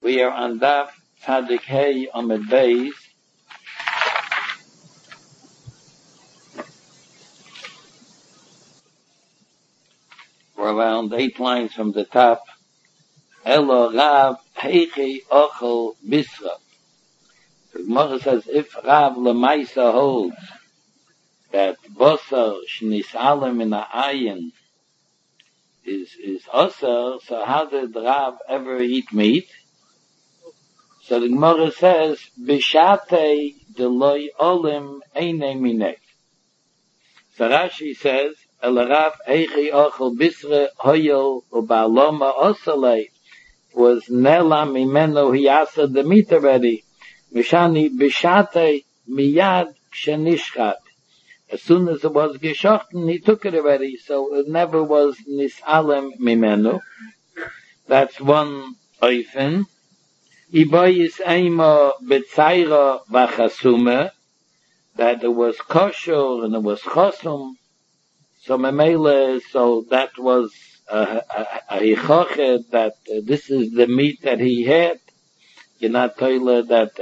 We are on Daf Tzadik Hey Amud Beis. We're around 8 lines from the top. Elo Rav Heichi Ochel Bisra. The Gemara says, if Rav Lemaisa holds that Bosar Shnisalem in a Ayin is Osar, so how did Rav ever eat meat? So the Gemara says, B'shatei deloy olim eine minei. So Rashi says, El Rav Heichi Ochel Bisra Hoyel Ubaloma Osalei was Nela Mimeno he asa the meat already. Mishani B'shatei miyad shenishchat. As soon as it was geshochten, he took it already, so it never was nisalem mimenu. That's one oifen. Ibayis eima betzaira v'chasume, that it was kosher and it was chosum. So memele, so that was a hichochet that this is the meat that he had. You're not toilet that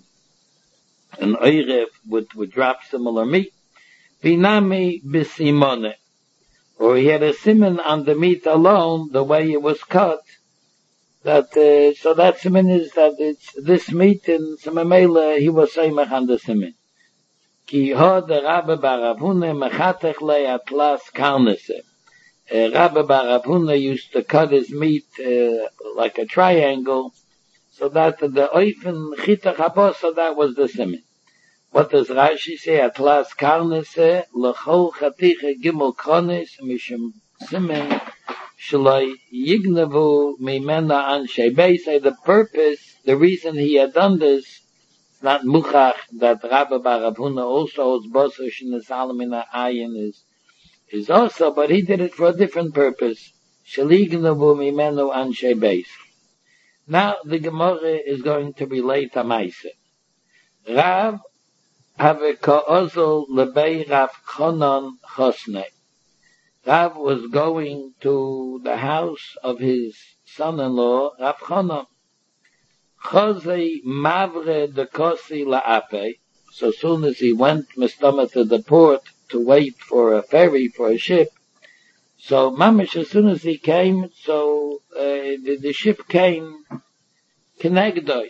an oirev would drop similar meat. Binami bisimone, or he had a simon on the meat alone, the way it was cut. That so that simon is that it's this meat, and Samamela he was saying on the simon. Ki had the Rabbe Baravune mechatech le atlas karnese. Rabbe Baravune used to cut his meat like a triangle, so that the oifen chitach habos, so that was the simon. What does Rashi say? Atlas karnese lechol chatiche gimel kronis mishum simen shloi yignavu mimena anshe beis. The purpose, the reason he had done this, it's not muchach that Rabbi Baravuna also holds boser shnesalem in ayin is also, but he did it for a different purpose. Shalignavu mimenu anshe beis. Now the Gemara is going to relate a ma'aseh. Rav have a ka'ozol lebei Rav Chonon Chosne. Rav was going to the house of his son-in-law, Rav Chonon. Chosei mavre de kosi la'ape. So soon as he went mistama to the port to wait for a ferry, for a ship, so mamish, as soon as he came, so the ship came kenegdoi.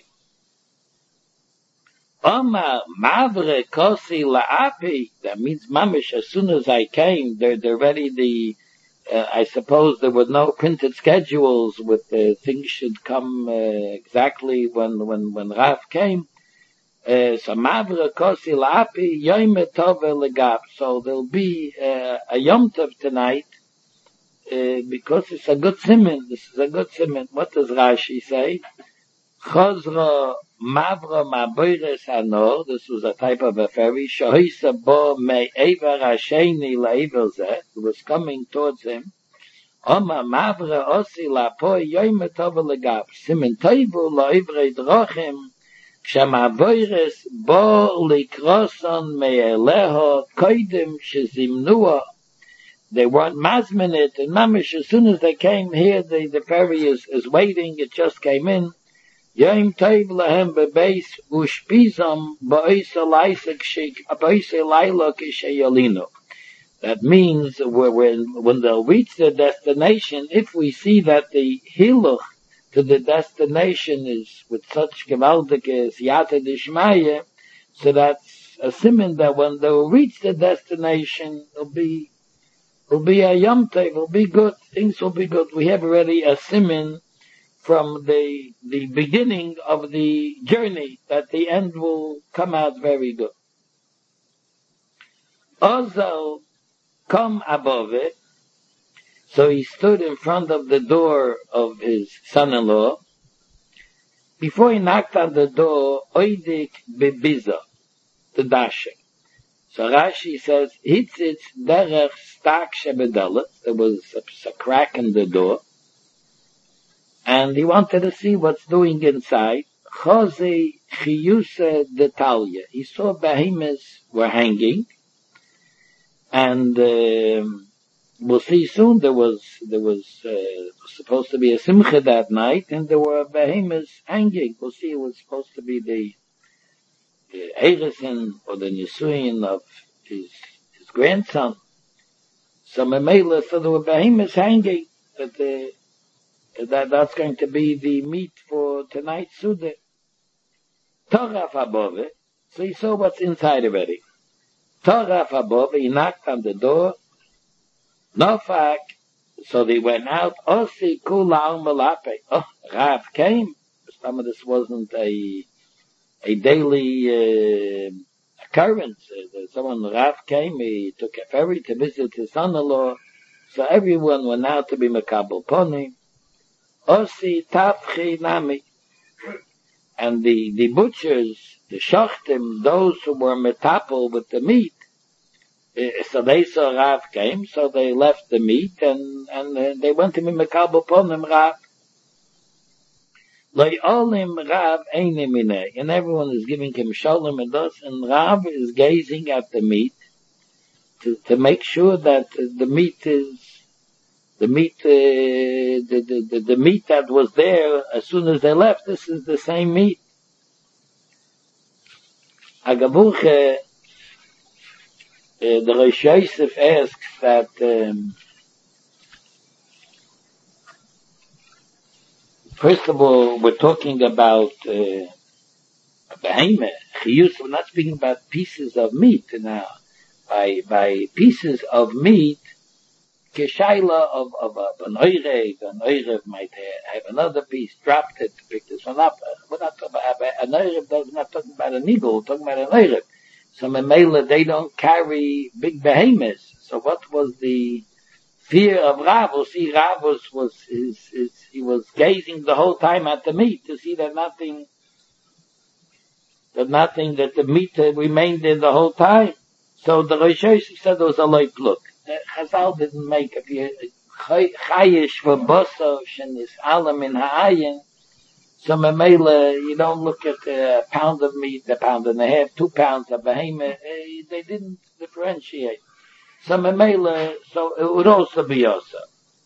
Omar mavre kosi la'api. That means mamish. As soon as I came, they're ready. I suppose there were no printed schedules with things should come exactly when Rav came. So mavre kosi la'api yom tov legab. So there'll be a yom tov tonight because it's a good siman. This is a good siman. What does Rashi say? Chozra Mavra Maboires Hanor, this was a type of a ferry, Shohisa Bo Me Ever Hasheni Laever Zeh, it was coming towards him. Oma Mavra Osi Lapoi Yoim Tova Legab, Simen Toivu Laevre Drochim, Shamaboires Bo Likroson Me Eleho, Koidim Shezimnua. They weren't mazminit, and mamish, as soon as they came here, the ferry is waiting, it just came in. Yom tov lahem bebeis ushpizam ba'isa laisek shik ba'isa laila kishayalino. That means when they'll reach their destination, if we see that the hiluch to the destination is with such gevaldik siyata dishmaya, so that's a siman that when they'll reach the destination, it'll be a yom tov, it'll be good, things will be good. We have already a siman from the beginning of the journey, that the end will come out very good. Ozal come above it, so he stood in front of the door of his son-in-law. Before he knocked on the door, oidik bebiza, the dasher. So Rashi says, hitzitz derech stak shebedelet, there was a crack in the door, and he wanted to see what's doing inside. Chose chiyuse detalia. He saw behemoths were hanging, and we'll see soon. There was supposed to be a simcha that night, and there were behemoths hanging. We'll see. It was supposed to be the Eiresen or the Nisuin of his grandson. So Memela, so there were behemoths hanging that's going to be the meat for tonight's Suda. Toraf above it. So he saw what's inside already. Toraf above it, he knocked on the door. Nofak. So they went out. Osi kula al malape. Oh, Rav came. Some of this wasn't a daily occurrence. Someone, Rav came, he took a ferry to visit his son-in-law. So everyone went out to be Mekabel Poni. Osi tafchi nami. And the butchers, the shachtim, those who were metapel with the meat, so they saw Rav came, so they left the meat and they went to be Mekabel Ponim Rav. Loi olim Rav eine mineh, and everyone is giving him shalom and thus, and Rav is gazing at the meat to make sure that the meat that was there as soon as they left, this is the same meat. Agabuche, the Rosh Yosef asks that first of all, we're talking about behemoth, chiyus. We're not speaking about pieces of meat now. By pieces of meat, Keshayla of an Oirev might have another piece, dropped it, picked this one up. We're not talking about an Oirev, we're not talking about an eagle, we're talking about an Oirev. So Memela, they don't carry big behemoths. So what was the fear of Rav? Well, see, Rav he was gazing the whole time at the meat to see that the meat remained in the whole time. So the Rosh Yosef said there was a light look. Chazal didn't make if you chayish for boso shenis alam in ha'ayin. So Memela, you don't look at a pound of meat, a pound and a half, 2 pounds of behemoth. They didn't differentiate. So Memela, so it would also be also.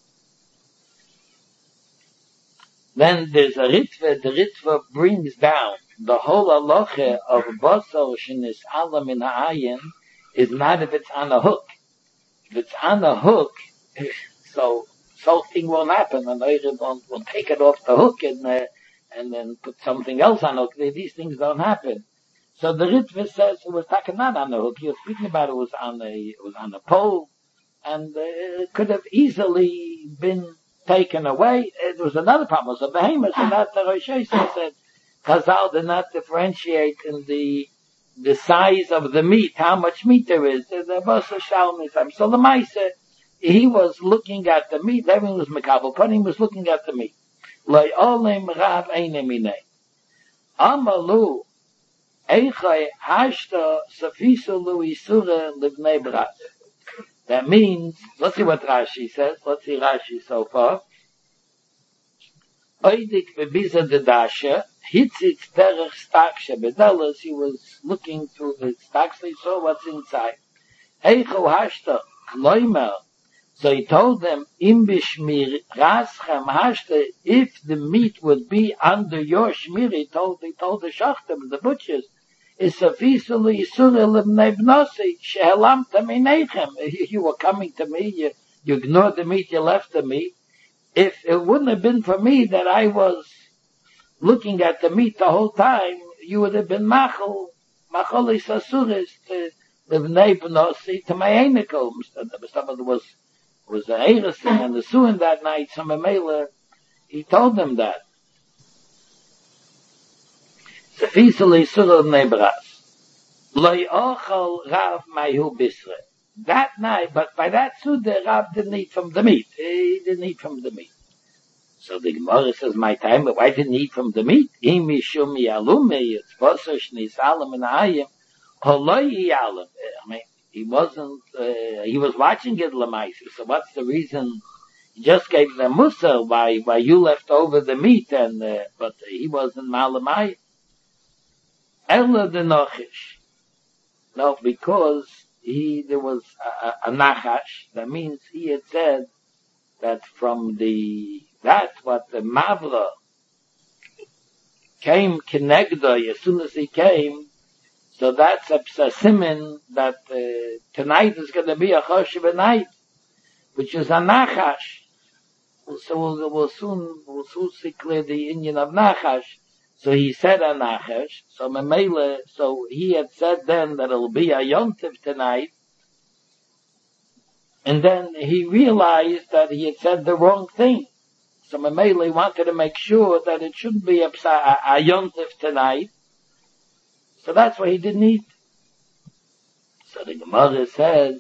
Then there's a Ritva. The Ritva brings down the whole halacha of boso shenis alam in ha'ayin is not if it's on a hook. If it's on a hook, so thing won't happen, and they will take it off the hook and then put something else on the hook. These things don't happen. So the Ritva says it was taken not on the hook. He was speaking about it was on a pole, and it could have easily been taken away. It was another problem. It was a behemoth, and that the Rosh Yosef said Chazal did not differentiate in the size of the meat, how much meat there is. So the Maisa, he was looking at the meat. Everyone was Mekabel Ponim, was looking at the meat. Loi olim Rav eine mineh. Amalu eichai hashta safisu lu isura livnei brat. That means, let's see what Rashi says. Let's see Rashi so far. Oidik bebiza dedasha. Hitzit derech staksha bedelas, he was looking through the stacks, he saw what's inside. Eicho hashta kloimer, so he told them, im bishmir raschem hashta, if the meat would be under your shmir, he told the shachtim, the butchers, is sufisuli yisura lebnei bnosi, shehelamta minechem. You were coming to me, you ignored the meat, you left the meat. If it wouldn't have been for me that I was looking at the meat the whole time, you would have been machol isasuris to the bnei bnosi to my enikel. Somebody was the Eiresen and the Suin that night. So Memela, he told them that. Sefisali surah bnei bras. Lo yochal Rav mayu bisre. That night, but by that Suda, Rav didn't eat from the meat. He didn't eat from the meat. So the Gemara says, my time, but why didn't he eat from the meat? It's I mean, he wasn't, he was watching it Lamaisa. So what's the reason? He just gave them Musa why you left over the meat and, but he wasn't Malamai. Ella the Nochish. No, because there was a nachash. That means he had said that from what the Mavra came Kenegdoi, as soon as he came, so that's a siman that tonight is going to be a choshev night, which is a nachash. So we'll soon see clear the Indian of nachash. So he said a nachash. So Memele, so he had said then that it'll be a yontiv tonight, and then he realized that he had said the wrong thing. So Memele wanted to make sure that it shouldn't be a yontiv tonight. So that's why he didn't eat. So the Gemara says,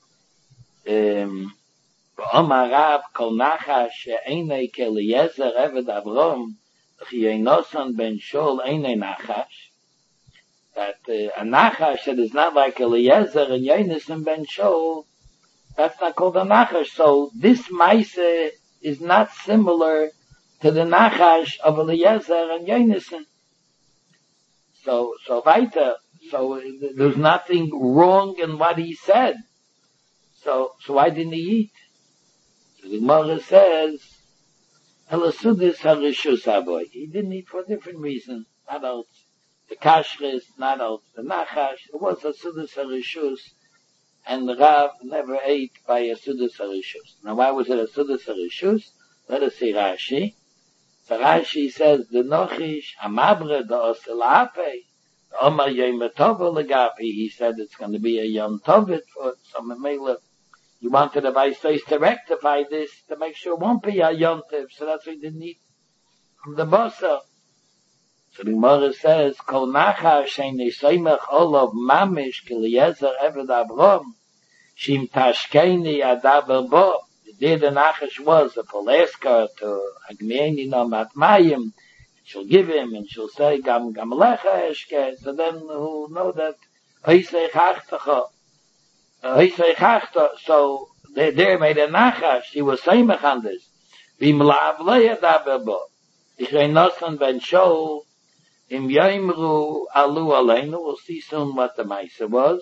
Omar Rav kol nachash she'enei k'Eliezer eved Avrom ch'yeinosan ben Shol enei nachash. That a nachash that is not like Eliezer and Yonasan ben Shol, that's not called a nachash. So this maise is not similar to the nachash of Eliezer and Yonasan. So weiter. So there's nothing wrong in what he said. So why didn't he eat? So the Gemara says, Elasudis harishus avoy. He didn't eat for a different reason. Not out the kashrus, not out the nachash. It was a sudis harishus, and the Rav never ate by a sudis harishus. Now why was it a sudis harishus? Let us see Rashi. So Rashi says, the nochish amabre the oselape, the omar yom tova legapi. He said it's going to be a yom tovit for some mele. He wanted the Vaisais to rectify this to make sure it won't be a yom tov. So that's why he didn't eat from the basa. So the Gemara says, kol nachash shein nesoimach olav mamish k'Eliezer eved Avrom shim tashkeni adaber bo. The nachash was a poleska to Agmieni no matmayim. She'll give him and she'll say gam lecha eshke. So then who'll know that Hoisei chachtacha. So there made a nachash. He was saying on this. Vim lav le adaber bo. Ichreinosan ben Shol im yoimru alu aleinu. We'll see soon what the Maisa was.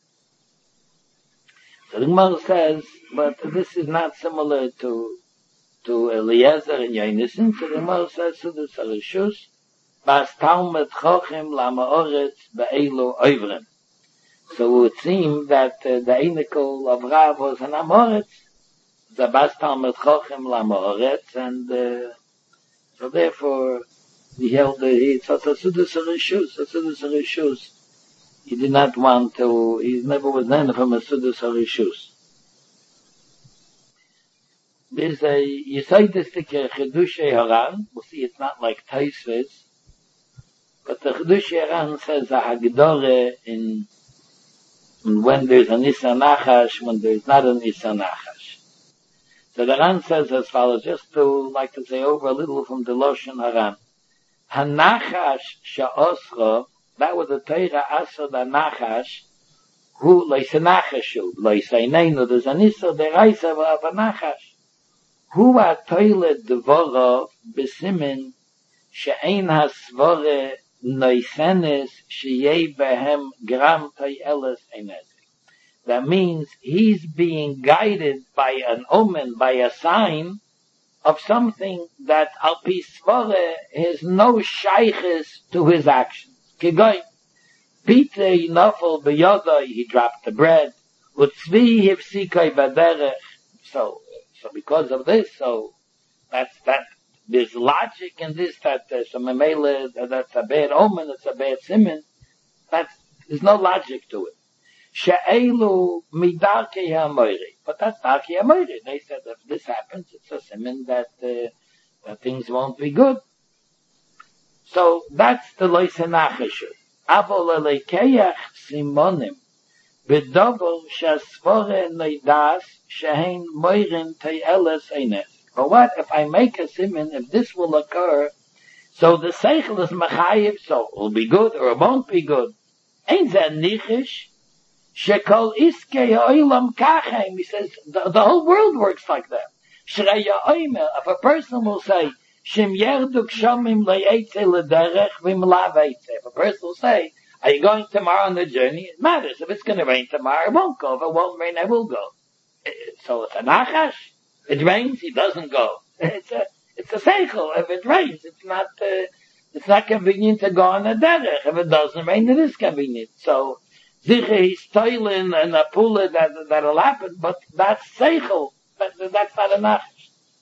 So the Gemara says, but this is not similar to Eliezer and Yonasan. So the Gemara says, so the Sarishus, Bas Talmud Chochem Lama Oretz Be'elu Oivrim. So it would seem that the Einikel of Rav was an Amoretz, the Bas Talmud Chochem Lama Oretz, and so therefore he held it's a Sudus Sarishus. He did not want to, he never was known from a Sudus Harishus. There's a Yisaitistic Chedushay Haran. We'll see it's not like Taisves, but the Chedushay Haran says a Hagdore in when there's a Nisa Nachash, when there's not a Nisa Nachash. So the Haran says as follows, just to like to say over a little from the Loshen Haran. Hanachash Sha'osra, that was the Torah Asad HaNachash, who Leisenachashu, Leiseneinu, there's an Isser Deraisa of a Nachash. Who are Toilet Dvorov Besimin, She'ein HaSvore Noisenes, Sheyei Behem Gram Toyeles Einezik. That means he's being guided by an omen, by a sign, of something that Al-Pi Svore has no shaykhis to his actions. Kigoy, Peter Nofel B'Yodoi, he dropped the bread. Utzvi Hivsikoi Baderech. So because of this, so that there's logic in this that some memele that's a bad omen, it's a bad siman. There's no logic to it. She'elu midarkei ha'moiri, but that's darkei ha'moiri. They said if this happens, it's a siman that things won't be good. So that's the loisenachashu. Avol elekeach simonim b'dobol shasvore noidas shehein moirin te'eles eines. But what if I make a siman, if this will occur, so the seichel is machayiv, so it will be good or it won't be good. Ain't that nichish? Shekol iskei ha'olam kachem. He says the whole world works like that. Shrei ha'omer, if a person will say, Shem yerduk shamim le'etze l'derech v'im lav eitze. If a person will say, Are you going tomorrow on the journey? It matters. If it's going to rain tomorrow, I won't go. If it won't rain, I will go. So it's a nachash. It rains, he doesn't go. It's a seichel. If it rains, it's not convenient to go on a derech. If it doesn't rain, it is convenient. So, sicher he's toiling and a pula that'll happen, but that's seichel. That's not a nachash.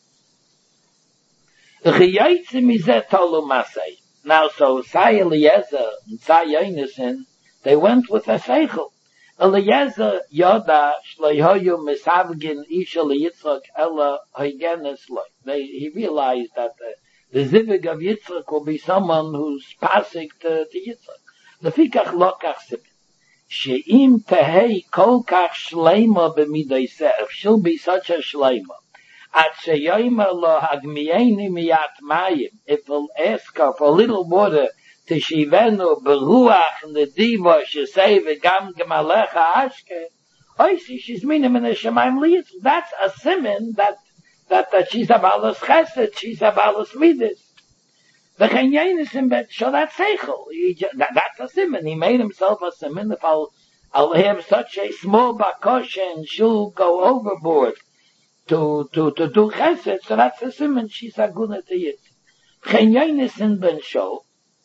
Now, so Sai Eliezer and Sai Yonason, they went with a seichel. Eliezer yoda shleihoyu misavgin isha leYitzchak ella hoigenes loy. He realized that the zivig of Yitzchak will be someone who's passing to Yitzchak. Lefikach lokach sipin. She'im tehei kol kach shleima b'midayseh. If she'll be such a shleima, at sheyoyma lo hagmieni miyat mayim. If he'll ask her for a little water, Teshivenu beruach nediva shesei v'gam gemalecha ashke. Oisi, she's minim in the Shemaim liyitz. That's a siman that she's a balas chesed, she's a balas midas. The chenyenis in bet, so that's seichel. That's a siman. He made himself a siman. If I'll have such a small bakosha and she'll go overboard to do chesed, so that's a siman. She's a guna to yit. Chenyenis in ben shol.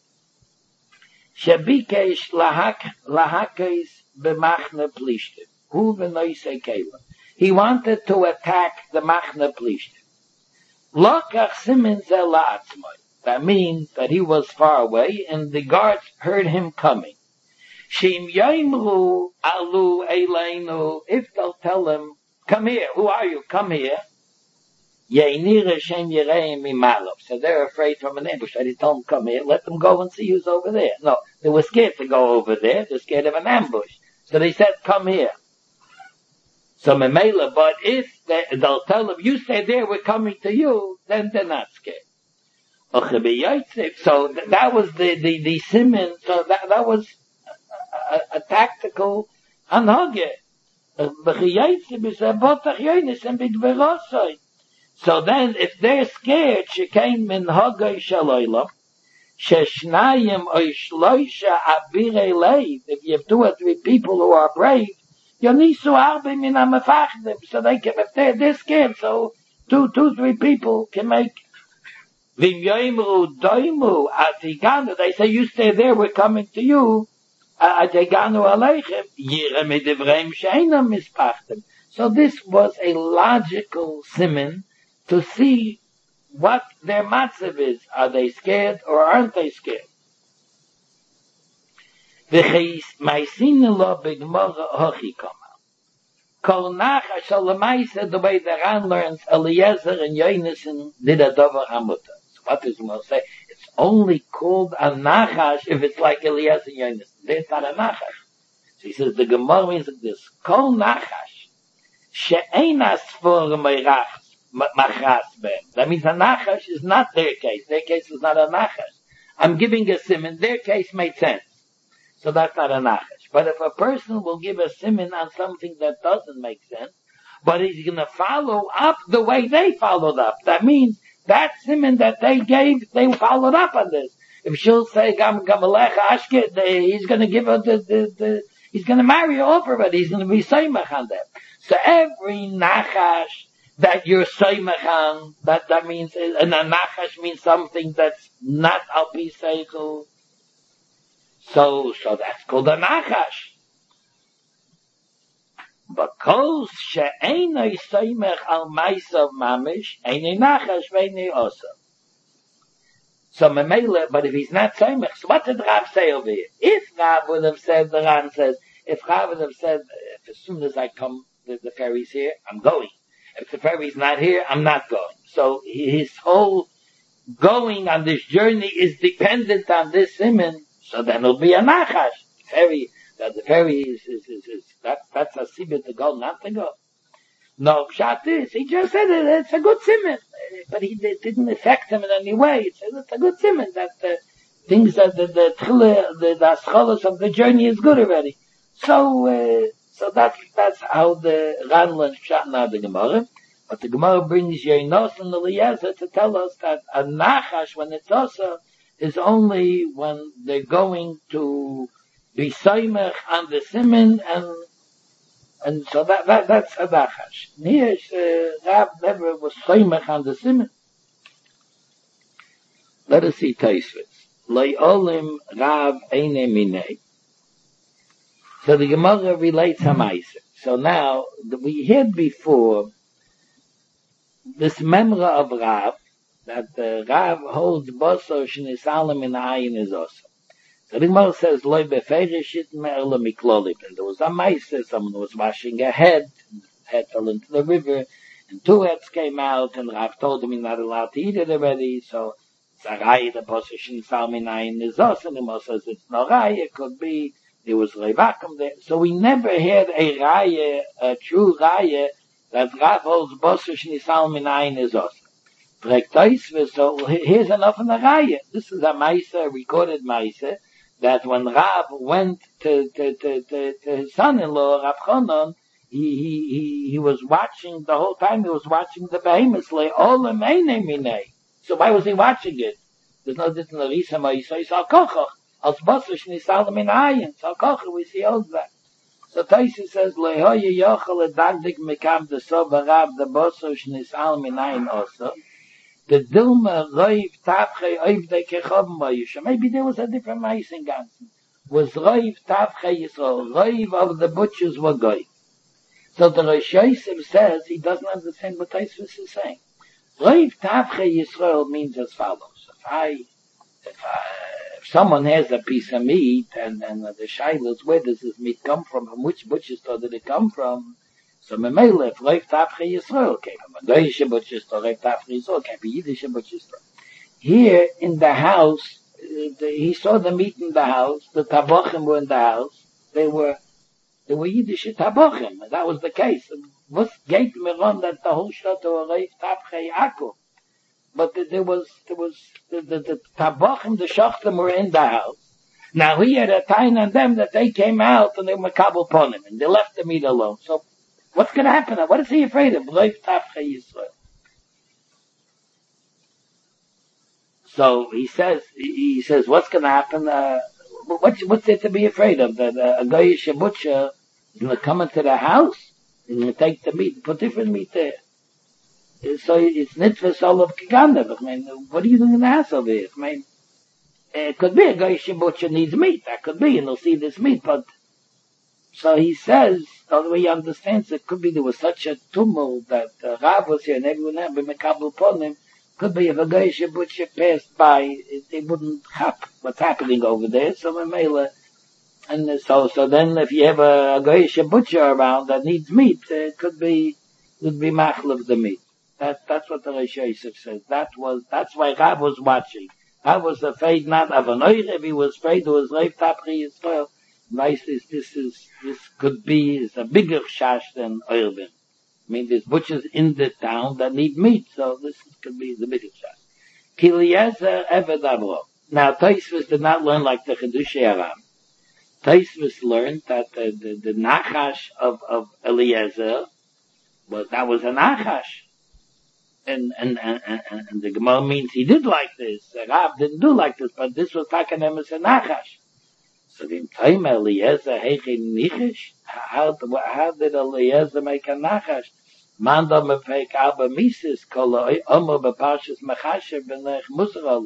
Shebikesh lahakes b'machne plishtim. Hu v'noisei kela. He wanted to attack the machne plishtim. Lokach simen ze la'atzmai. That means that he was far away, and the guards heard him coming. Shim yoimru alu eleinu. If they'll tell him, come here. Who are you? Come here. So they're afraid from an ambush. I didn't tell them, come here, let them go and see who's over there. No, they were scared to go over there. They're scared of an ambush. So they said, come here. So Memela, but if they'll tell them, you stay there, we're coming to you, then they're not scared. So that was the siman. So that was a tactical anhage. So then, if they're scared, shekain min hagay shaloylam, sheshnayim oy shloisha abirei leiv. If you have 2 or 3 people who are brave, yonisu arbe min hamefachdim. So they can, if they're scared, so 2, 3 people can make. Vim yoimru doimu atiganu. They say, you stay there, we're coming to you. Atiganu aleichem yirem edivreim sheinam mispachdim. So this was a logical siman to see what their matzav is. Are they scared or aren't they scared? The way the Ran learns, Eliezer and Yonason did a davar hamuta. So what does Mo say? It's only called a nachash if it's like Eliezer and Yonason. It's not a nachash. So he says the Gemara means like this: Kol nachash she'enas for meirach. That means a nachash is not their case. Their case is not a nachash. I'm giving a siman. Their case made sense. So that's not a nachash. But if a person will give a siman on something that doesn't make sense, but he's going to follow up the way they followed up, that means that siman that they gave, they followed up on this. If she'll say, Gamalecha Ashke, he's going to give her he's going to marry her off already. He's going to be Seimach on that. So every nachash that you're Seimach, that means, and a nachash means something that's not alpi seichel. So that's called a nachash. But kol she'enoi Seimach al maisav mamish, enei nachash ve'enei osa. So Memele, but if he's not Seimach, so what did Rav say over here? If Rav would have said, the Ran says, if Rav would have said, if as soon as I come, the ferry's here, I'm going. If the ferry's not here, I'm not going. So his whole going on this journey is dependent on this siman. So then it'll be a nachash. The ferry is that's a sibit to go, not to go. No, pshat is, he just said it's a good siman. But he didn't affect him in any way. It's a good siman that things that the ascholos of the journey is good already. So that's how the Ran learns pshat now the Gemara. But the Gemara brings Yonos and Eliezer to tell us that a nachash, when it's also, is only when they're going to be soymech on the simen, and so that's a nachash. Here, Rav never was soymech on the simen. Let us see Tosfos. Lei olim Rav eine minei. So the Gemara relates Hamaisa. So now, we heard before this memra of Rav, that Rav holds Boso Shnisalim in Ayin is also. So the Gemara says, Loi beferishit me'ela miklolim. And there was a Maisa, someone was washing a head fell into the river, and two heads came out, and Rav told him he's not allowed to eat it already, so Sarai, the Boso Shnisalim in Ayin is also, and the Gemara says it's no Rai, it could be, there was Revakim there. So we never had a Raya, a true Raya, that Rav holds Boso Shnisal Minayin is also. So here's enough in the Raya. This is a Maisa, a recorded Maisa, that when Rav went to his son-in-law, Rav Chonon, he was watching, the whole time he was watching the behemoths, so why was he watching it? There's no difference in the Risa Maisa, he saw Kochoch. Als Bosso Shnisal min Ayin. So Kocha, we see all that. So Tosfos says, Lehoye yochel edagdik mekam de soba Rav de Bosso Shnisal min Ayin also. The Dilma Roiv Tavche Oivde Kechov Moyusha. Maybe there was a different mice in Gansen. Was Roiv Tavche Yisrael. Roiv of the butchers were Goy. So the Rosh Yosef says, he doesn't understand what Tosfos is saying. Roiv Tavche Yisrael means as follows. If someone has a piece of meat, and the shaila is, where does this meat come from which butcher store did it come from? So Memele, if Reif Tafche Yisrael came from a Goyische butcher store, Reif Tafche Yisrael came from a Yiddish butcher store. Here in the house, he saw the meat in the house, the Tabochim were in the house, they were Yiddish Tabochim, and that was the case. What gave me on that the whole shot were Reif Tafche Yaakov? But there was the Tabochim, the Shochtim were in the house. Now he had a time on them that they came out and they were makabel upon him, and they left the meat alone. So what's going to happen? What is he afraid of? Leif Tafche Yisrael. So he says, what's going to happen? What's there to be afraid of? That a Goyish butcher is going to come into the house, he's going to take the meat, put different meat there. So it's nitfas all of Kigandev. I mean, what are you doing in the house over here? I mean, it could be a Goyish butcher needs meat. That could be, and he'll see this meat. But so he says, the way he understands it, could be there was such a tumult that Rav was here and everyone had been makabel upon him. Could be if a Goyish butcher passed by, they wouldn't have what's happening over there. So and so then if you have a Goyish butcher around that needs meat, it would be machl of the meat. That's what the Rosh Yosef says. That's why Rav was watching. Rav was afraid not of an oirev, he was afraid it was Reif Tafche Yisrael. This could be, is a bigger shash than oirevim. I mean, there's butchers in the town that need meat, so this could be the bigger shash. Ki Eliezer Eved Avro. Now, Tosfos did not learn like the Chedushei Aram. Tosfos learned that the Nachash of Eliezer, that was a Nachash. And the Gemara means he did like this. Rav didn't do like this, but this was Takanem as a Nachash. So the time Eliezer heiche nichish. How did Eliezer make a Nachash? Manda mefek Abba Mises kol Omer b'Parshas Mechasher b'nech Musar.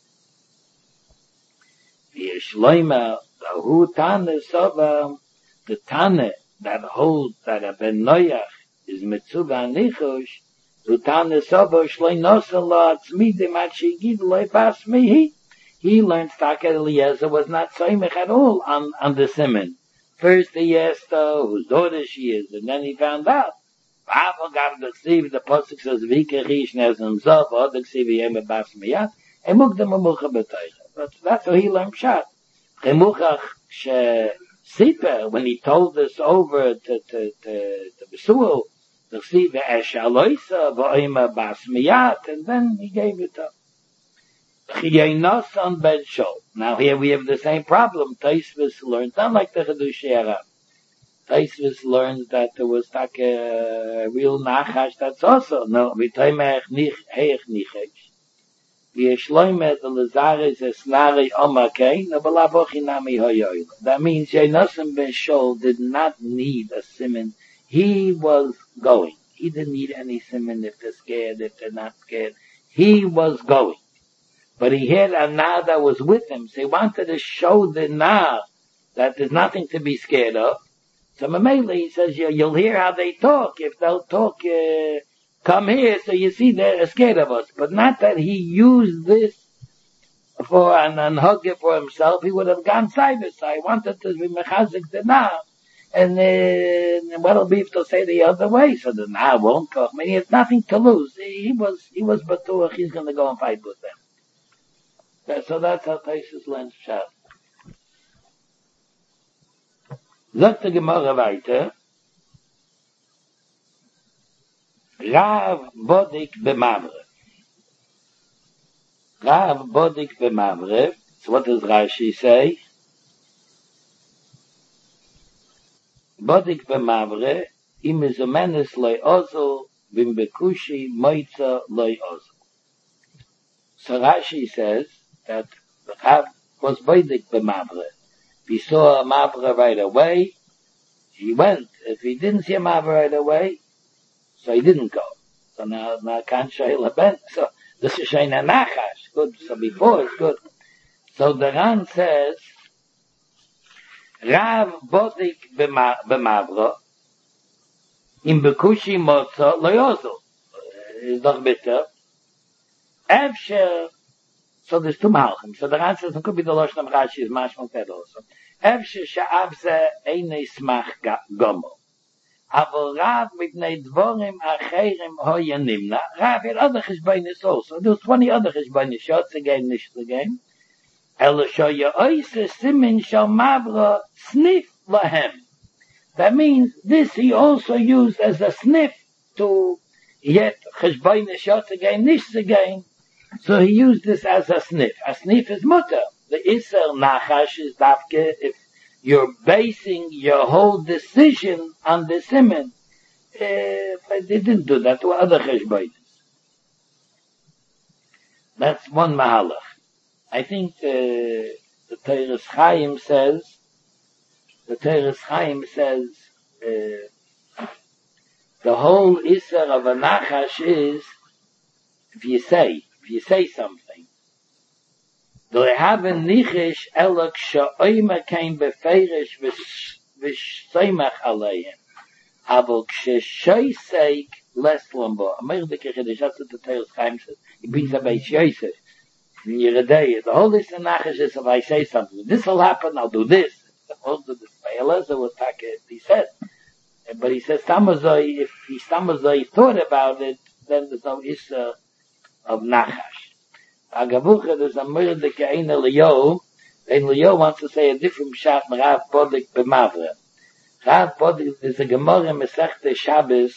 V'yeshloima hu Tane Sova, the Tane that holds that a Ben Noach is Mitzuba Nichush. He learned that Eliezer was not soymech at all on the siman. First he asked whose daughter she is, and then he found out. The pasuk says, but that's how he learned pshat. When he told this over to Besuel, and then he gave it up. Now here we have the same problem. Tosfos learns, not like the Chedushei Aram. Tosfos learns that there was like a real Nachash that's also, no, Yeshloime the Lazaris Esnari Omake, Nabalabochi Hoyoil. That means Yenosim Ben Shol did not need a simon. He was going. He didn't need any simon if they're scared, if they're not scared. He was going. But he had a Nah that was with him, so he wanted to show the Nah that there's nothing to be scared of. So Mamela, he says, you'll hear how they talk. If they'll talk, come here, so you see they're scared of us. But not that he used this for and hug it for himself. He would have gone cyber. So I wanted to be mechazik the Nah. And what'll be if they'll say the other way? So the Nah won't talk. I mean, he has nothing to lose. He was batuach, he's going to go and fight with them. So that's how Taisus learns Pshat. Sagt die Gemara weiter. Rav Bodik b'Mavre. Rav Bodik b'Mavre. So what does Rashi say? Bodik b'Mavre, im izomenes loy ozel, bim bekushi moitza loy ozel. So Rashi says that Rav was Bodik b'Mavre. If he saw a Mavre right away, he went. If he didn't see a Mavre right away, so he didn't go. So now can't show ben. So this is shayna nachash. Good. So before it's good. So the Ran says, Rav Bodik b'Mavre, im bekushi motza loyozo. Is doch bitter. Efsher. So there's two malchim. So the Ran says it could be the Lashon of Rashi is mashmal ted also. Efsher sha'av ze einei smach gomo. Aber Rav mitnei dvorim acherim hoya nimna. Rav had other cheshbonis also. There's 20 other cheshbonis. Shotz again, nish again. Elo shoya oise simin shal mavra snif lahem. That means this he also used as a sniff to yet cheshbonis shotz again, nish again. So he used this as a sniff. A sniff is mutter. The Isser Nachash is dafke if you're basing your whole decision on the siman. But they didn't do that to other cheshbonis. That's one mahalach. I think the Teres Chaim says, the whole Isser of a Nachash is if you say something, do I have a nichish elok sha'oima kein befeirish v'shseimach aleihem. Aber k'sheshoisek les lombo. Amir de kechidish, that's what the Teres Chaim says. He brings up a Yosef. In Yeridei, the whole list of nachish is if I say something, this will happen, I'll do this. Supposed to the Elazar was he said. But he says, if he thought about it, then there's no issue of nachash. Agavucha, there's a murdik ein Eliyahu. Ein Eliyahu wants to say a different pshat from Rav Bodik b'Mavre. Rav Bodik is a Gemara in Masechta Shabbos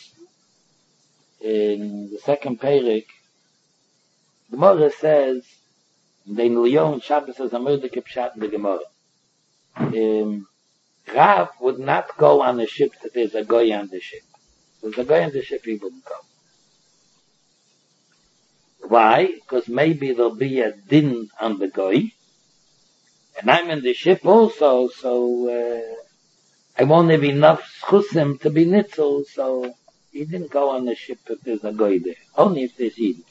in the second perik. The Gemara says, the Ein Eliyahu in Shabbos says a murdik pshat in the Gemara. Rav would not go on the ship that there's a goy on the ship. If there's a goy on the ship, he wouldn't go. Why? Because maybe there'll be a din on the goy, and I'm in the ship also, so I won't have enough schusim to be nitzel, so he didn't go on the ship if there's a goy there. Only if there's Eden.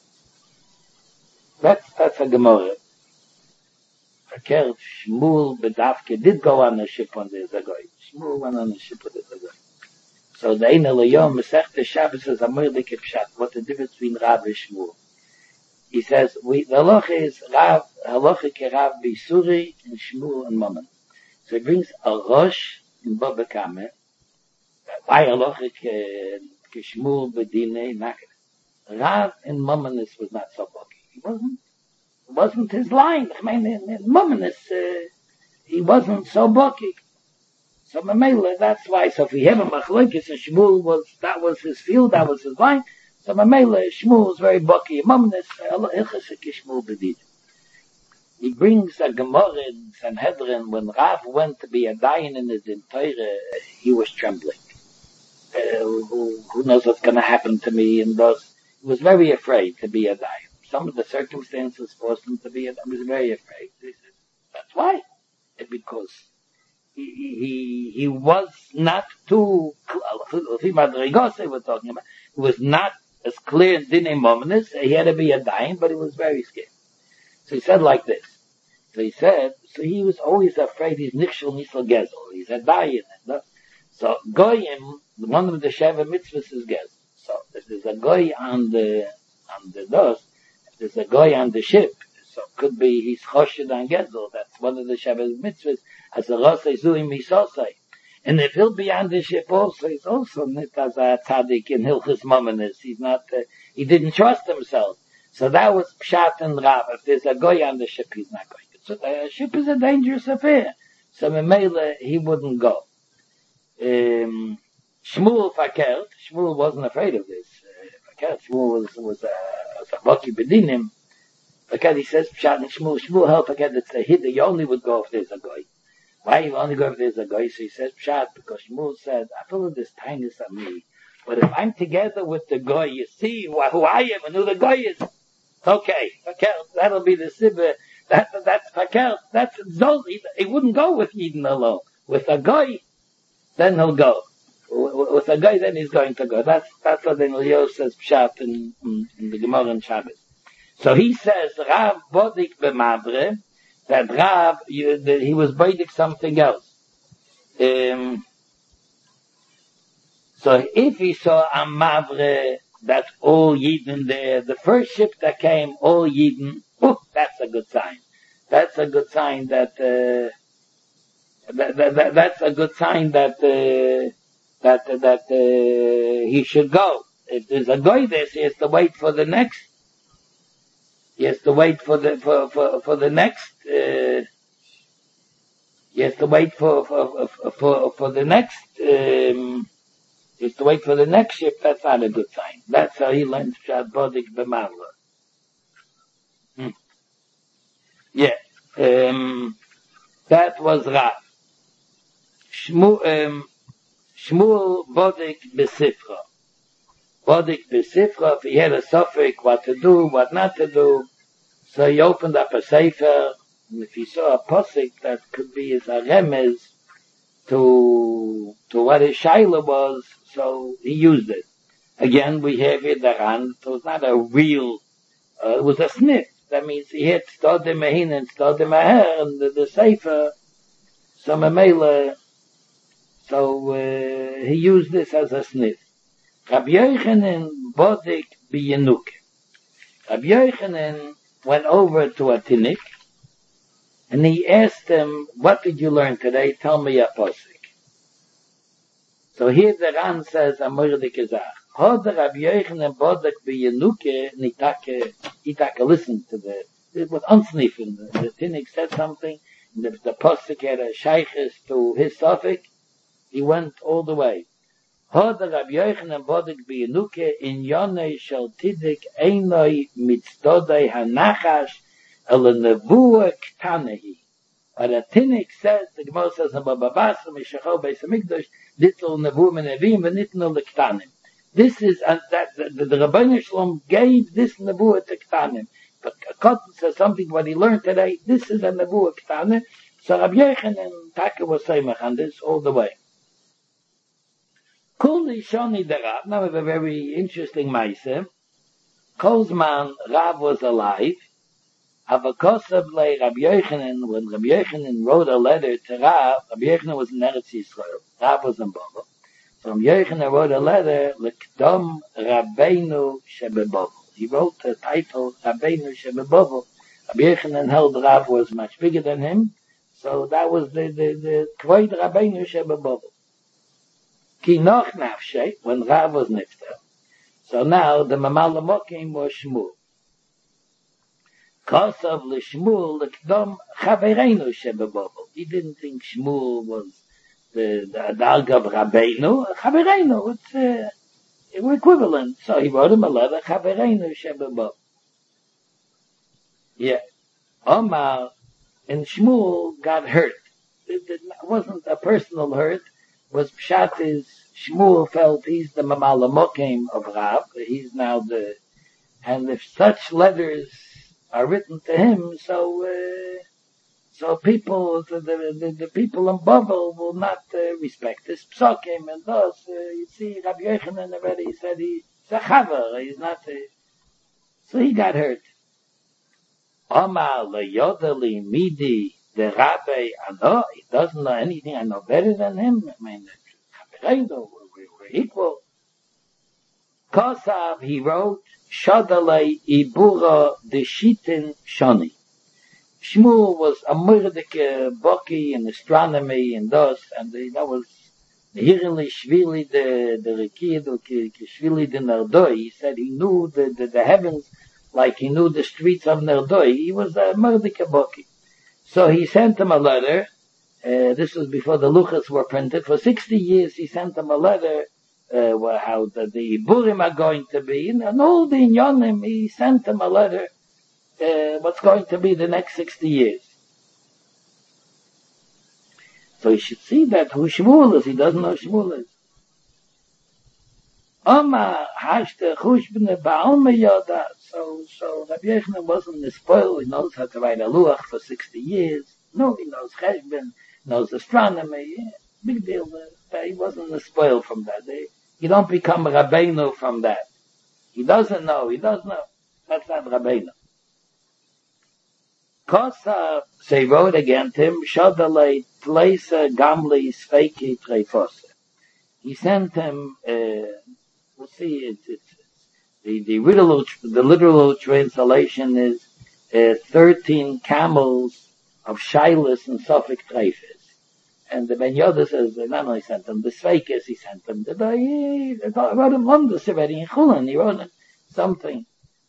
That's a Gemara. Verkehrt, Shmuel Bedavke did go on the ship when there's a goy. Shmuel went on the ship when there's a goy. So the Ein Eliyahu Masechta Shabbos says a murdik pshat. What's the difference between Rav and Shmuel? He says, the halacha is Rav, halacha ke Rav Bisuri and Shmuel and Mammon. So he brings a Rosh in Baba Kame. Why halacha ke Shmuel Bedine Naked? Rav and Mammon was not so lucky. It wasn't his line. I mean, Mammon he wasn't so bucky. So Mamela, that's why. So if we have a machlokes and Shmuel that was his field, that was his line. So Mamela, Shmuel is very bucky. Mamnes, Shmuel bedid. He brings a Gemara in Sanhedrin when Rav went to be a dayan in his entire, he was trembling. Who knows what's going to happen to me? And he was very afraid to be a dayan. some of the circumstances forced him to be, I was very afraid. He said, that's why. Because he was not too, we're talking about, he was not as clear in Dinei Mominus. He had to be a dying, but he was very scared. So he said like this. So he was always afraid he's Nichshel Nisel Gezel. He's a dying. So Goyim, one of the Sheva mitzvahs is Gezel. So if there's a Goy on the dust, if there's a Goy on the ship, so it could be he's Choshed on Gezel. That's one of the Sheva mitzvahs. As a Rosei Zuim Misosei. And if he'll be on the ship also, he's also not as a tzaddik in Hilchus Mominus. He's not, he didn't trust himself. So that was Pshat and Rav. If there's a Goy on the ship, he's not going. So the ship is a dangerous affair. So Memele, he wouldn't go. Shmuel Fakert, Shmuel wasn't afraid of this. Fakert, Shmuel was a Baki Bedinim. Fakert, he says, Pshat and Shmuel helped Fakert that the Hiddah, you only would go if there's a Goy. Why you only go if there's a Goy? So he says, Pshat, because Shmuel said, I feel this tightness on me. But if I'm together with the Goy, you see who I am and who the Goy is. Okay, that'll be the Sibbe. That's Fakert. That's Zol. He wouldn't go with Eden alone. With a Goy, then he'll go. With a Goy, then he's going to go. That's what the Eliyahu says Pshat in the Gemara and Shabbos. So he says, Rav Bodik b'Mavre, that Rav, he was Bodik something else. So if he saw a Mavre, that all Yidden there, the first ship that came, all Yidden, that's a good sign. That's a good sign that, that's a good sign that he should go. If there's a Goy there, so he has to wait for the next, he has to wait for the next, he has to wait for the next, he has to wait for the next ship. That's not a good sign. That's how he learns Pshat Bodik b'Mavra. Yeah. That was Rav. Shmuel Bodik b'Sifra. Bodik b'Sifra, if he had a suffix, what to do, what not to do. So he opened up a sefer, and if he saw a posik that could be as a remez to what his shaila was, so he used it. Again, we have it around. It was not a real, it was a sniff. That means he had Stodim Mehin and Stodim Aher, and the sefer, so Memele, so he used this as a sniff. Rabbi Yochanan Bodik b'Yenuke. Rabbi Yochanan went over to a Tinnik, and he asked him, what did you learn today? Tell me a posik. So here the Ran says, Amordik Ezach. Hod Rabbi Yochanan Bodik b'Yenuke, Nitake listened to it was unsniffing. The Tinnik said something, and the posik had a shaykhis to his suffix. He went all the way. Hod Rabbi Yochanan Bodik b'Yenuke, in Yonei shel Tiddik Einoi mitzdodei hanachash el nevuah ktanehi. But the Tinnik says, the Gemara says, Bababas, Mishachol, Beis HaMikdash, Ditzel nevuah menevim, v'nitnu lektanim. This is, the Rabbeinu Shalom gave this nevuah to ktanim. But Cotton says something what he learned today, this is a nevuah ktanim. So Rabbi Yochanan Taka was saying on this all the way. Kuli Shoni the Rav, now we have a very interesting Maaseh. Kolzman, Rav was alive. Avakosav le Rabbi Yochanan, when Rabbi Yochanan wrote a letter to Rav, Rabbi Yochanan was in Eretz Yisrael. Rav was in Babel. So Rabbi Yochanan wrote a letter, L'Kdom Rabbeinu Shebebabel. He wrote the title, Rabbeinu Shebebabel. Rabbi Yochanan held Rav was much bigger than him. So that was the Kvod Rabbeinu Shebebabel. Ki noch nafshe, when Rav was nifter. So now the Mamal Mokim was Shmuel. Kosav l'Shmuel l'Kdom Chavereinu Shebebabel. He didn't think Shmuel was the Darga of Rabbeinu. Chavereinu, it's equivalent. So he wrote him a letter, Chavereinu Shebebabel. Yeah. Omar and Shmuel got hurt. It wasn't a personal hurt. Was Pshat is Shmuel felt he's the Mamal Mokim of Rav. He's now the And if such letters are written to him, so people, the people in Babel will not respect this psakim, and thus, you see, Rabbi Yochanan already said he's a chaver, he's not so he got hurt. Omar leyodeli midi the rabbi, I know, he doesn't know anything, I know better than him, I mean, we're equal. Kosav, he wrote, Shadalei Ibura de Shitin Shoni. Shmuel was a murdik boki in astronomy and thus, and that was the Hirli Shvili the Rekid Shvili the Nerdoi. He said he knew the heavens like he knew the streets of Nerdoi. He was a murdik boki. So he sent him a letter. This was before the Luchas were printed. For 60 years he sent him a letter how the Iburim are going to be, and all the Inyonim, he sent him a letter, what's going to be the next 60 years. So he should see that who Shmuel is, he doesn't know Shmuel is. Oma, hashte chushbene ba'alme yoda, so Rabbi Yochanan wasn't spoiled, he knows how to write a luach for 60 years, no, he knows cheshbon, knows astronomy, yeah, big deal, he wasn't spoiled from that. You don't become a Rabbeinu from that. He doesn't know. That's not Rabbeinu. Kosa, say wrote against him, Shodalei Tleisa Gamli Sveiki Trefose. He sent him, we'll see, the literal translation is 13 camels of Shilas and Suffolk Trefes. And the Ben Yoda says, not only sent him the Sveikis, he sent him he wrote him Londus already in Chulin, he wrote him something.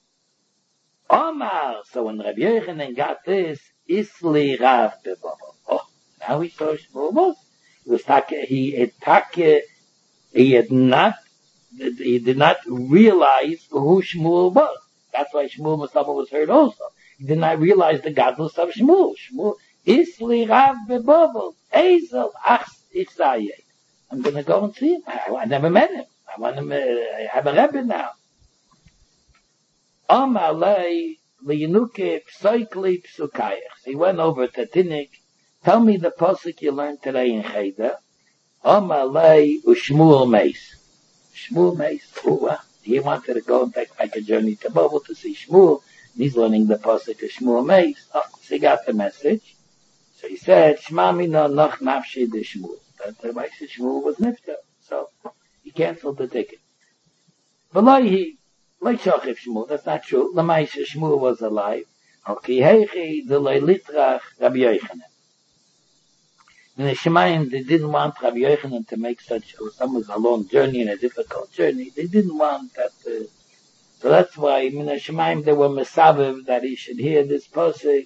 Omar, so when Rabbi Yochanan got this, Isli Rav Bebabel. Oh, now he saw Shmuel. He did not realize who Shmuel was. That's why Shmuel Masama was heard also. He did not realize the godless of Shmuel. Isli Rav Bebabel. Ezel Ach Ichzaye. I'm going to go and see him. I never met him. I want him, I have a Rebbe now. Amalei Linuke Psoikli Psukayach. He went over to Tinnik. Tell me the posuk you learned today in Cheder. Amalei Ushmuel Meis. Shmuel Meis. He wanted to go and take a journey to Babel to see Shmuel. He's learning the posuk of Shmuel Meis. So he got the message. So he said, Shma mina noch nafshi de Shmuel. That the wife of Shmuel was nifter. So he canceled the ticket. But like Shochif Shmuel, that's not true. The wife of Shmuel was alive. Okay, heichi de leilitrach Rabbi Yochanan. In the Shemayim, they didn't want Rabbi Yochanan to make such, a long journey and a difficult journey. They didn't want that, so that's why, in the Shemayim, they were mesaviv that he should hear this posik.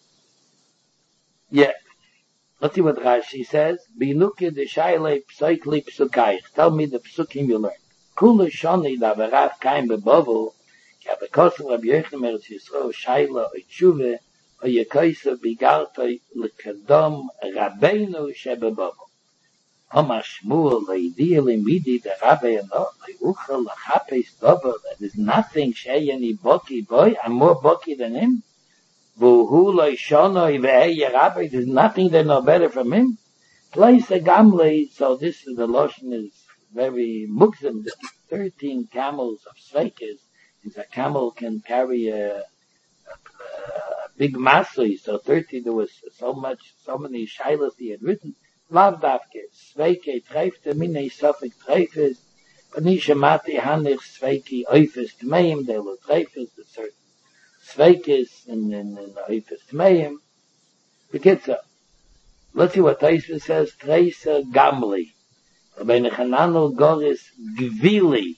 Yeah. Let's see what Rashi says. Binuke de shayle psoikli psukayich. Tell me the psukim you learned. Kula shoni da verav kaim bebovel. Ki avekosel Rabbi Yochanan Eretz Yisrael shayla o tshuve o yekoisa bigartoi lekadom rabbeinu shebebovel. Omar Shmuel leidiyah limidi de rabbe ano leuchel lachapes dover. There is nothing sheyeni boki boy. I'm more boki than him. There's nothing they know better from him. Place a gamli, so this is the lotion is very mukzim. 13 camels of sveikis. If a camel can carry a big masui, so 30, there was so many shilas he had written. Lav davke, sveike treifte, mine sofik treifes, but nishamati hanich sveiki oifes tmeim, they were treifes, the certain Sveikis and Oifes Tmeim. Bekitza. Let's see what Taisva says. Treisa Gamli. Rabbi Nechananu Goris Gvili.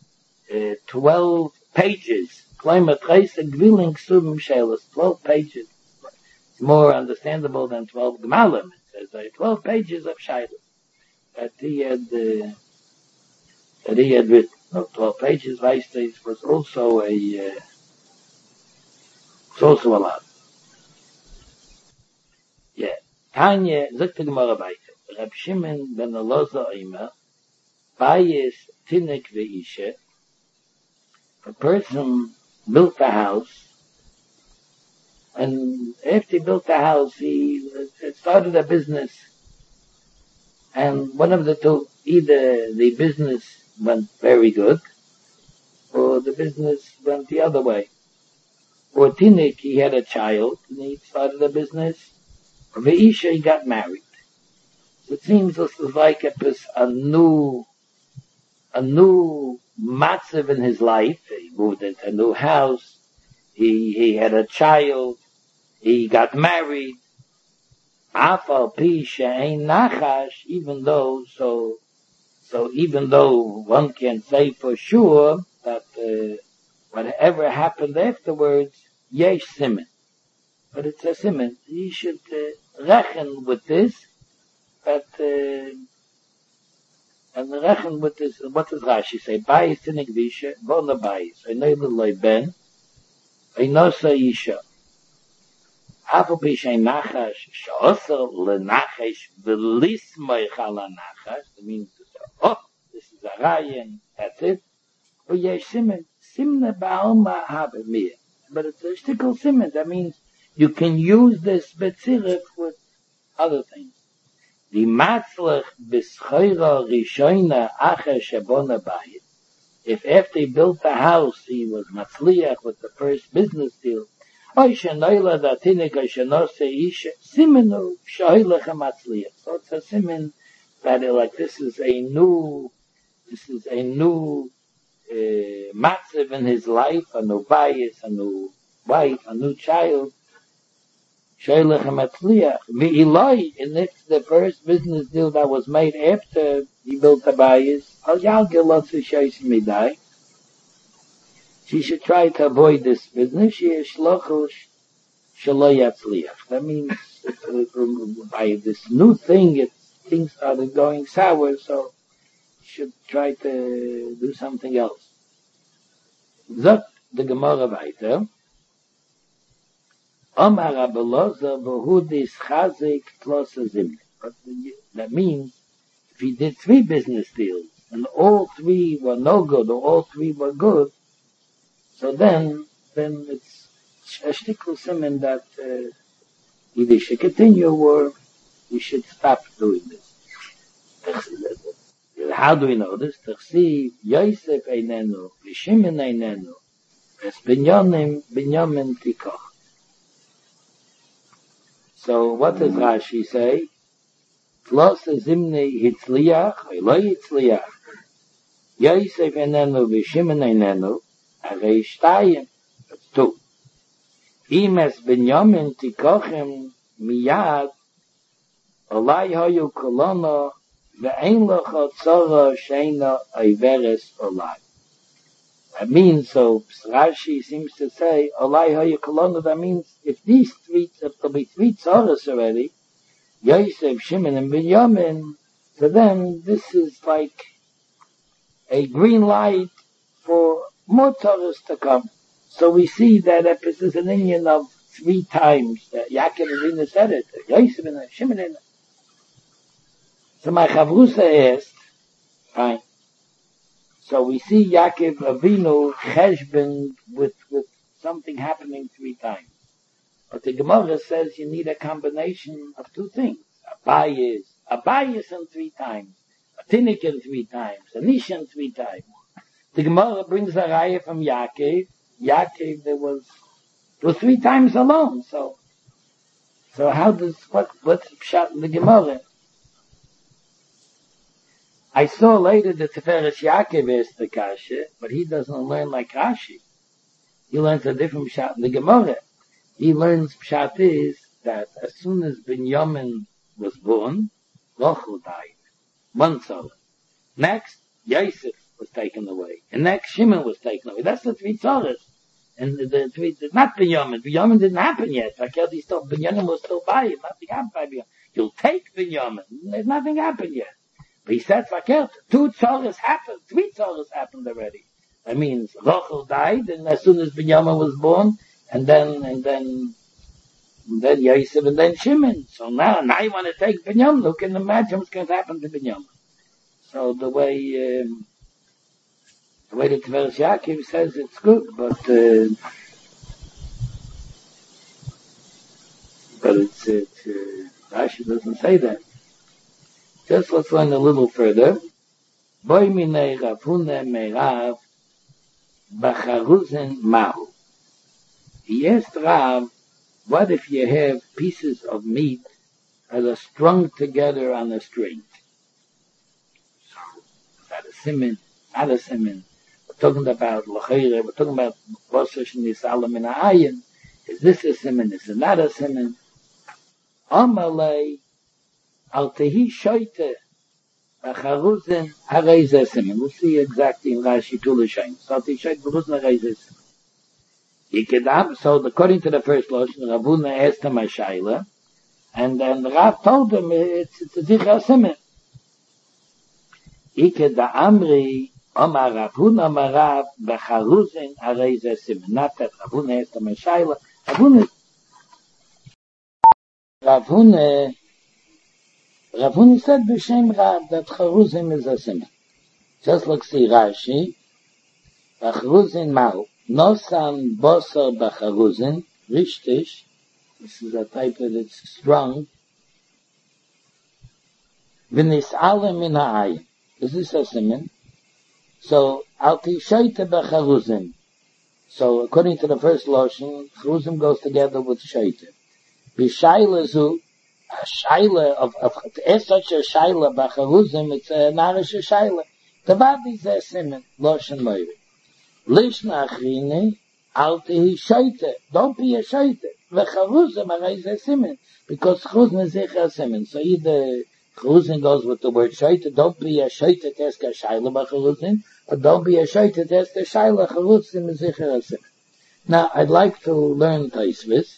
12 pages. Klaima Treisa Gviling Subim Shelas. 12 pages. It's more understandable than 12 Gmalim. It says 12 pages of Shelas. That he had written. No, 12 pages. Weistes was also it's also a lot. Yeah. Tanya, sagt the Gemara weiter. Reb Shimon ben Elazar Omer, Bayis Tinek ve'ishe, a person built a house, and after he built the house, he started a business, and one of the two, either the business went very good, or the business went the other way. Or Tinik, he had a child, and he started a business. Or Veisha, he got married. So it seems this is like a new matzav in his life. He moved into a new house. He had a child. He got married. Afal pi she'ein nachash, even though one can say for sure that whatever happened afterwards, yesh simen. But it's a simen. You should reckon with this, but and reckon with this. What does Rashi say? Bayis tinik visha, bona bayis. Einay l'loy ben, einosa yisha. Afal pi she'ein nachash, she'osel l'nachash v'lismoich ala nachash. That means to say, oh, this is a rayon, that's it. But yesh simen, simna ba'alma habe mir. But it's a shtickle simen. That means you can use this betzirif with other things. The matzlech b'schoira rishoina acher shebona bayit. If after he built the house, he was matzliach with the first business deal, oy shenoila datinik oy shenose isha, simenu shoylech matzliach. So it's a simen that this is a new matzav in his life, a new bias, a new wife, a new child. Shoylech matzliach. Ve'iloi, and it's the first business deal that was made after he built the bias, al yalgel lotzu shoysim midai. She should try to avoid this business. She is shlochush shelo yatzliach. That means by this new thing, things started going sour, so she should try to do something else. Zot the Gemara weiter. Omar Abeloza v'hudis chazik plus a zimne. But that means if he did 3 business deals and all 3 were no good or all 3 were good, so then it's a shtickle siman that either he should continue or we should stop doing this. How do we know this? Tachsi Yosef einenu, Shimon einenu, es Binyamin tikoch. So what does Rashi say? Tlos zimni hitzliach, eloi hitzliach. Yosef einenu, Shimon einenu, arei shtayim. That's 2. Im es Binyamin tikochem miyad, olai hoyu kolono, ve'ein locha tzora sheina oiveres olai. That means, so Rashi seems to say, olai hoyu kolono, that means if there'll be 3 tzoras already, Yosef, Shimon, and Binyamin, for them, this is like a green light for more tzoras to come. So we see that this is an Indian of 3 times. Yaakov Avinu said it. Yosef and Shimon and so my Chavrusa asked, fine. So we see Yaakov Avinu cheshbon with something happening 3 times. But the Gemara says you need a combination of 2 things. A bias in 3 times. A tinik in 3 times. A nish in 3 times. The Gemara brings a raya from Yaakov. Yaakov, there was 3 times alone. So how does, what's pshat in the Gemara? I saw later that Tiferes Yaakov is the kasha, but he doesn't learn like Rashi. He learns a different pshat in the Gemara. He learns pshat is that as soon as Binyamin was born, Rachel died. 1 tzara. Next, Yosef was taken away. And next, Shimon was taken away. That's the 3 tzaras. And the 3, not Binyamin. Binyamin didn't happen yet. Binyamin was still by him. Nothing happened by Binyamin. You'll take Binyamin. There's nothing happened yet. But he said, fakert, 2 tzaras happened. 3 tzaras happened already. That means Rachel died, and as soon as Binyamin was born, and then Yosef, and then Shimon. So now you want to take Binyamin. Who can imagine what's going to happen to Binyamin? So the way The way the Tiferes Yaakov says it's good, but Rashi doesn't say that. Just let's learn a little further. Boy minei Rav Huna meirav b'charuzen mahu. He asked Rav, what if you have pieces of meat that are strung together on a string? So, is that a siman? Not a siman. We're talking about l'chayre, we're talking about bosar shenisalam in ha'ayin. Is this a siman? Is it not a siman? Amalei al tehi shoyte b'charuzen harei zeh siman. We'll see exactly in Rashi to l'shayin. So al tehi shoyte b'charuzen harei zeh siman. So according to the first lotion, Rav Huna asked him a shaila, and then Rav told him it's a zichar siman. Ike da amri omar Rav Huna omar Rav b'charuzen harei zeh siman. Not that Rav Huna asked him a shaila. Rav Huna said b'shem Rav that charuzim is a siman. Just like see Rashi, b'charuzin mau. Nosan bosar b'charuzin, rishtish. This is a type that it's strong. V'nis'alem min ha'ayin. Is this a siman? So, al tishoyte b'charuzin. So, according to the first lotion, charuzim goes together with shoyte. B'shayla zu, a shayla of as such a shayla b'charuzim, it's a narish shayla. Tavadi zeh siman, lotion moiri. Lishna achrine, al tehi shoyte. Don't be a shoyte. V'charuzim harei zeh siman. Because charuzim is zichar siman. So either charuzim goes with the word shoyte. Don't be a shoyte to ask a shayla b'charuzim. Or don't be a shoyte to ask a shayla charuzim is zichar siman. Now, I'd like to learn Taisvis.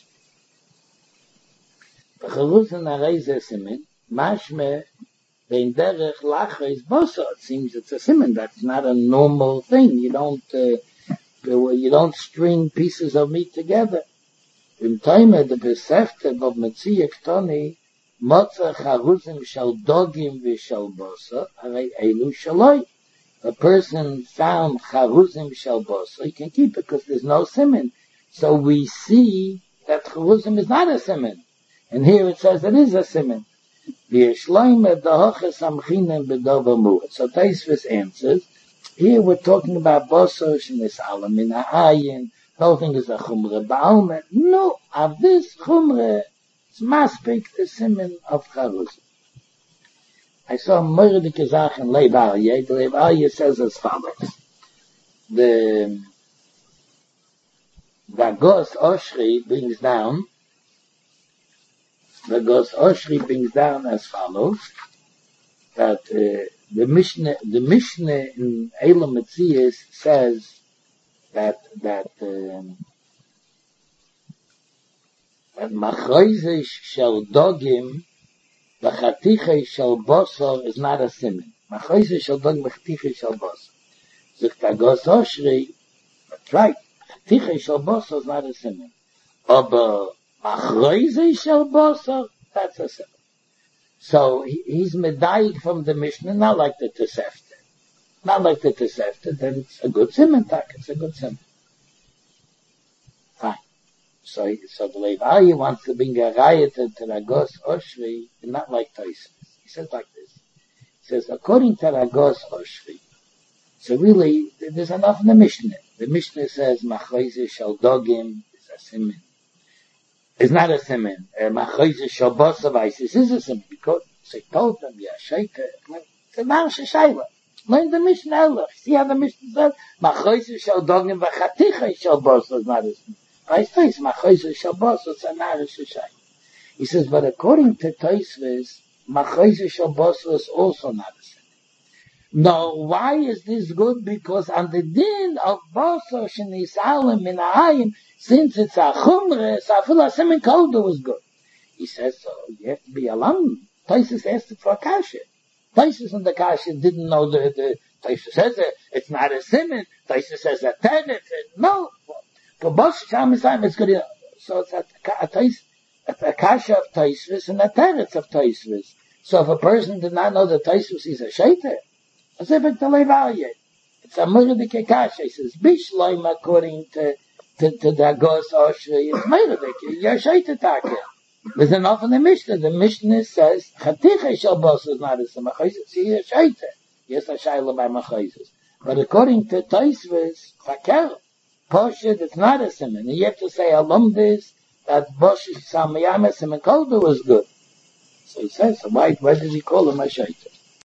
V'charuzim harei zeh siman. Mashme bein derech lacha is bosa. It seems it's a siman. That's not a normal thing. You don't string pieces of meat together. In time the besefte of metzia ktoni motza charuzim shel dogim v'shel bosa harei elu shaloi. A person found charuzim shel bosa, he can keep it because there's no siman. So we see that charuzim is not a siman. And here it says it is a siman. So Taisvis answers, here we're talking about bosar shenisalam in ha'ayin. The whole thing is a chumre ba'almet. No, of this chumre, it's maspik the siman of charuzim. I saw a mordike zach in Leib Aryeh. The Leib Aryeh says as follows. The Gos Oshri brings down as follows, that the Mishnah in Elam Metzias says that machroizish shel dogim v'chatiche shel bosor is not a siman. Machroizish shel dogim v'chatiche shel bosor. Zuk Gos Oshri, that's right. Chatiche shel bosor is not a siman. Aber machroizish shel bosor, that's a siman. So he's medayik from the Mishnah, not like the Tosefta. Not like the Tosefta, then it's a good siman, it's a good siman. Fine. So the Leib Aryeh wants to bring a raya to Ragos Oshri, not like Tosefta. He says like this. He says, according to Ragos Oshri, so really, there's enough in the Mishnah. The Mishnah says, Machoize shel dogim is a siman. It's not a siman. Machoize shel bosavais is a siman, because they told them, shaita, it's a marsha shayla. Learn the Mishnah Elach. See how the Mishnah says, Machoize shel dogim v'chatiche shel bosav is not a siman. I say, Machoize shel bosav, it's a marsha shayla. He says, but according to Tosfos, Machoize shel bosav is also not a siman. Now, why is this good? Because on the din of bosar shenisalim in ha'ayin, since it's a chumre, so I feel a siman kolder was good. He says, so you have to be alone. Tosfos asked for a kasha. Tosfos and the kasha didn't know the Tosfos says it's not a siman. Tosfos says a tenet. No. For bosar shenisalim, it's good. So it's a kasha of Tosfos and a tenet of Tosfos. So if a person did not know the Tosfos, he's a shaiter. As if it's the Leib Aryeh. It's a Murdike Kasha. He says, Bishloim, according to the Gos Oshri, it's Murdike. You're Shaitatake. There's enough in the Mishnah. The Mishnah says, Chatiche Shalbos is not a Samachaisis. See, you're Shaita. Yes, a Shaila by Machaisis. But according to Taisvis, Chaker, Poshit, it's not a Simon. And you have to say, Alumdis, that Bosh Samayama Simon Koldu was good. So he says, so why did he call him a Shaita?